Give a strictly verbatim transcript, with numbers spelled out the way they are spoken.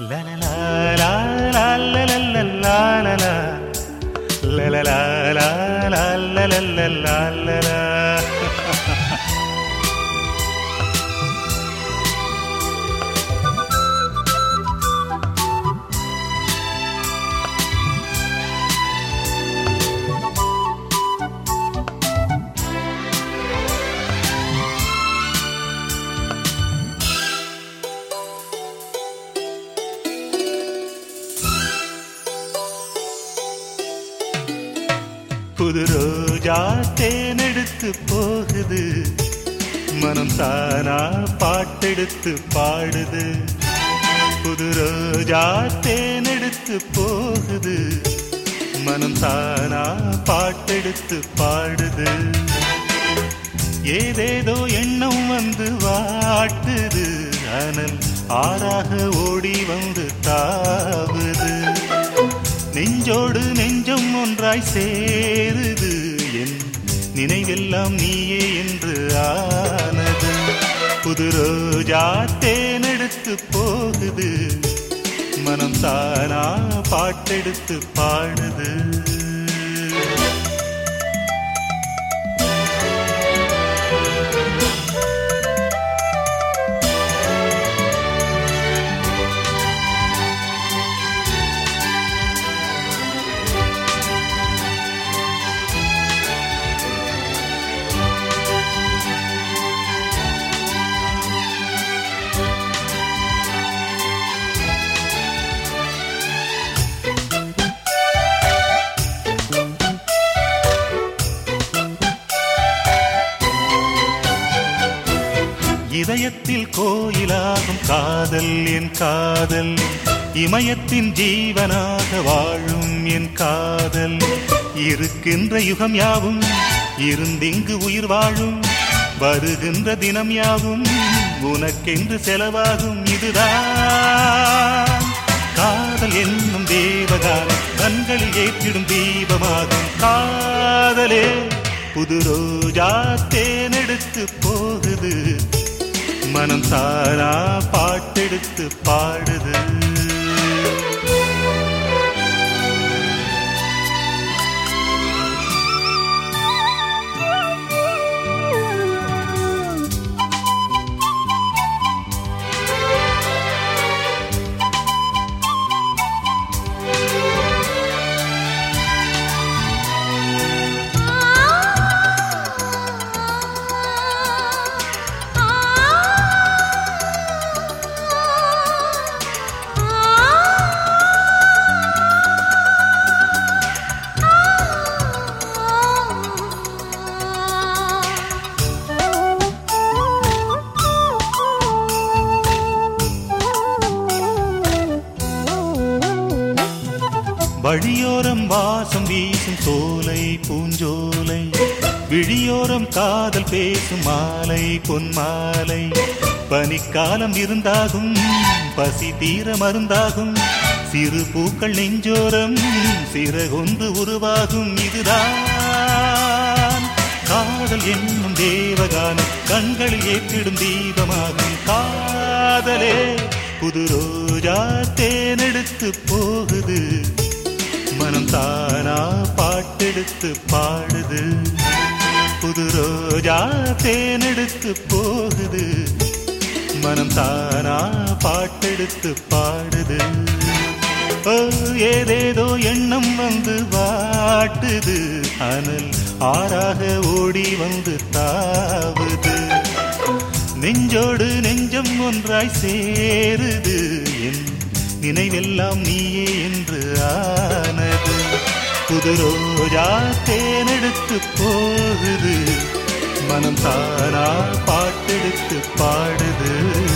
La la la la la la la la la la la la la la la la la la la la. புது ரோஜா தேனெடுத்து போகுது, மனம் தானா பாட்டெடுத்து பாடுது. புது ரோஜா தேனெடுத்து போகுது, மனம் தானா பாட்டெடுத்து பாடுது. ஏதேதோ எண்ணம் வந்து வாட்டுது, அனல் ஆறாக ஓடி வந்து தாவுது. நெஞ்சோடு நெஞ்சம் ஒன்றாய் சேருது, என் நினைவெல்லாம் நீயே என்று ஆனது. புது ரோஜா தேனெடுத்து போகுது, மனம் தானா பாட்டெடுத்து பாடுது. இதயத்தில் கோயிலாகும் காதல் என் காதல், இமயத்தின் ஜீவனாக வாழும் என் காதல். இருக்கின்ற யுகம் யாவும் இருந்திங்கு உயிர் வாழும், வருகின்ற தினம் யாவும் உனக்கென்று செலவாகும். இதுதான் காதல் என்னும் தேவகானம், கண்களில் ஏற்றிடும் தீபமாகும் காதலே. புது ரோஜா தேனெடுத்து போகுது, மனம் தானா பாட்டெடுத்து பாடுது. வழியோரம் வாசம் வீசும் சோலை பூஞ்சோலை, விழியோரம் காதல் பேசும் மாலை பொன்மாலை. பனிக்காலம் இருந்தாகும், பசி தீர மருந்தாகும், சிறு பூக்கள் நெஞ்சோரம் சிறகொன்று உருவாகும். இதுதான் காதல் என்னும் தேவகானம், கண்களில் ஏற்றிடும் தீபமாகும் காதலே. புது ரோஜா தேனெடுத்து போகுது, மனம் தானா பாட்டெடுத்து பாடுது. புது ரோஜா தேனெடுத்து போகுது, மனம் தானா பாட்டெடுத்து பாடுது. ஓ ஏதேதோ எண்ணம் வந்து வாட்டுது, அனல் ஆறாக ஓடி வந்து தாவுது. நெஞ்சோடு நெஞ்சம் ஒன்றாய் சேருது, என் நினைவெல்லாம் நீயே என்று ஆனது. புது ரோஜா தேனெடுத்து போகுது, மனம் தானா பாட்டெடுத்து பாடுது.